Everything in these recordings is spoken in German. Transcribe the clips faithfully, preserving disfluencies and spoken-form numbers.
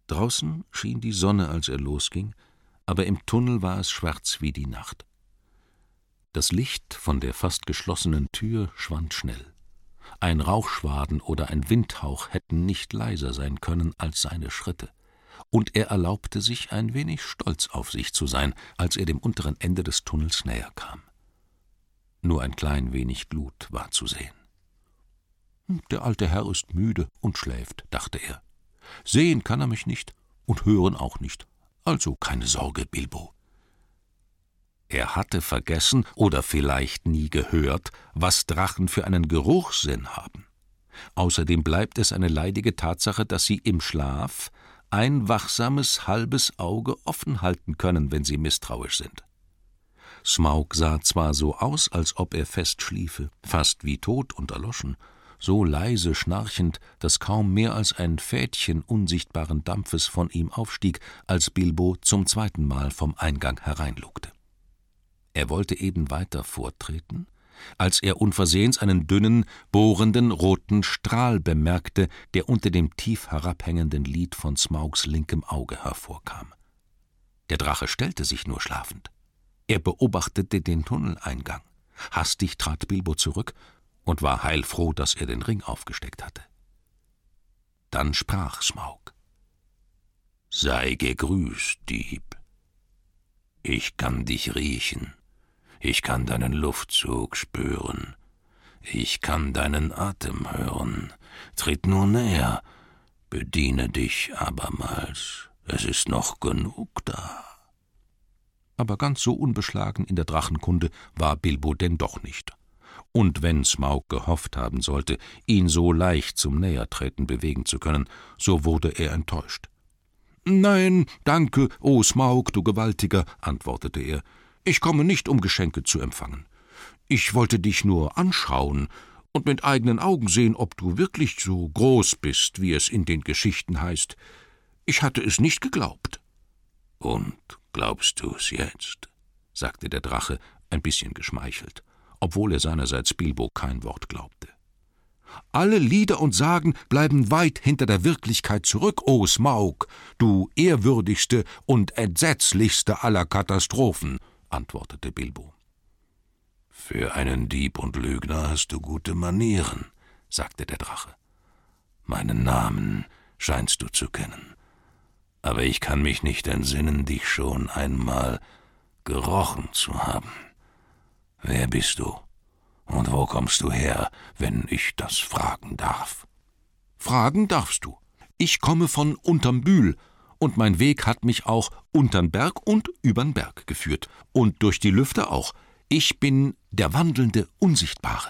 Draußen schien die Sonne, als er losging, aber im Tunnel war es schwarz wie die Nacht. Das Licht von der fast geschlossenen Tür schwand schnell. Ein Rauchschwaden oder ein Windhauch hätten nicht leiser sein können als seine Schritte, und er erlaubte sich, ein wenig stolz auf sich zu sein, als er dem unteren Ende des Tunnels näher kam. Nur ein klein wenig Glut war zu sehen. »Der alte Herr ist müde und schläft«, dachte er. »Sehen kann er mich nicht und hören auch nicht, also keine Sorge, Bilbo.« Er hatte vergessen oder vielleicht nie gehört, was Drachen für einen Geruchssinn haben. Außerdem bleibt es eine leidige Tatsache, dass sie im Schlaf ein wachsames halbes Auge offen halten können, wenn sie misstrauisch sind. Smaug sah zwar so aus, als ob er fest schliefe, fast wie tot und erloschen, so leise schnarchend, dass kaum mehr als ein Fädchen unsichtbaren Dampfes von ihm aufstieg, als Bilbo zum zweiten Mal vom Eingang hereinlugte. Er wollte eben weiter vortreten, als er unversehens einen dünnen, bohrenden, roten Strahl bemerkte, der unter dem tief herabhängenden Lid von Smaugs linkem Auge hervorkam. Der Drache stellte sich nur schlafend. Er beobachtete den Tunneleingang. Hastig trat Bilbo zurück und war heilfroh, dass er den Ring aufgesteckt hatte. Dann sprach Smaug: »Sei gegrüßt, Dieb. Ich kann dich riechen. Ich kann deinen Luftzug spüren. Ich kann deinen Atem hören. Tritt nur näher. Bediene dich abermals. Es ist noch genug da.« Aber ganz so unbeschlagen in der Drachenkunde war Bilbo denn doch nicht. Und wenn Smaug gehofft haben sollte, ihn so leicht zum Nähertreten bewegen zu können, so wurde er enttäuscht. »Nein, danke, o Smaug, du Gewaltiger«, antwortete er. »Ich komme nicht, um Geschenke zu empfangen. Ich wollte dich nur anschauen und mit eigenen Augen sehen, ob du wirklich so groß bist, wie es in den Geschichten heißt. Ich hatte es nicht geglaubt.« »Und glaubst du's jetzt?«, sagte der Drache, ein bisschen geschmeichelt, obwohl er seinerseits Bilbo kein Wort glaubte. »Alle Lieder und Sagen bleiben weit hinter der Wirklichkeit zurück, o Smaug, du ehrwürdigste und entsetzlichste aller Katastrophen«, antwortete Bilbo. »Für einen Dieb und Lügner hast du gute Manieren«, sagte der Drache. »Meinen Namen scheinst du zu kennen, aber ich kann mich nicht entsinnen, dich schon einmal gerochen zu haben. Wer bist du? Und wo kommst du her, wenn ich das fragen darf?« »Fragen darfst du. Ich komme von unterm Bühl, und mein Weg hat mich auch untern Berg und übern Berg geführt, und durch die Lüfte auch. Ich bin der wandelnde Unsichtbare.«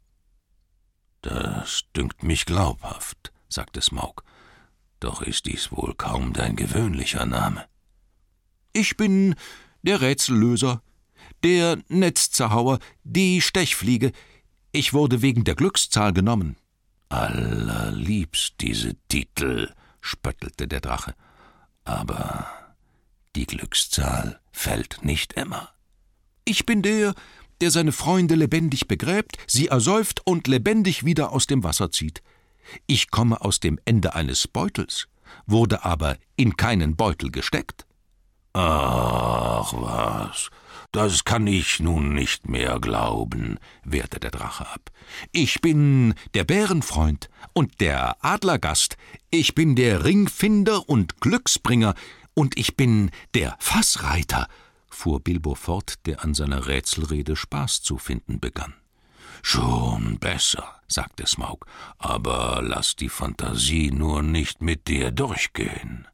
»Das dünkt mich glaubhaft«, sagte Smaug. »Doch ist dies wohl kaum dein gewöhnlicher Name.« »Ich bin der Rätsellöser, der Netzzerhauer, die Stechfliege. Ich wurde wegen der Glückszahl genommen.« »Allerliebst diese Titel«, spöttelte der Drache. »Aber die Glückszahl fällt nicht immer.« »Ich bin der, der seine Freunde lebendig begräbt, sie ersäuft und lebendig wieder aus dem Wasser zieht. Ich komme aus dem Ende eines Beutels, wurde aber in keinen Beutel gesteckt.« »Ach was, das kann ich nun nicht mehr glauben«, wehrte der Drache ab. »Ich bin der Bärenfreund und der Adlergast, ich bin der Ringfinder und Glücksbringer, und ich bin der Fassreiter«, fuhr Bilbo fort, der an seiner Rätselrede Spaß zu finden begann. »Schon besser«, sagte Smaug, »aber lass die Fantasie nur nicht mit dir durchgehen.«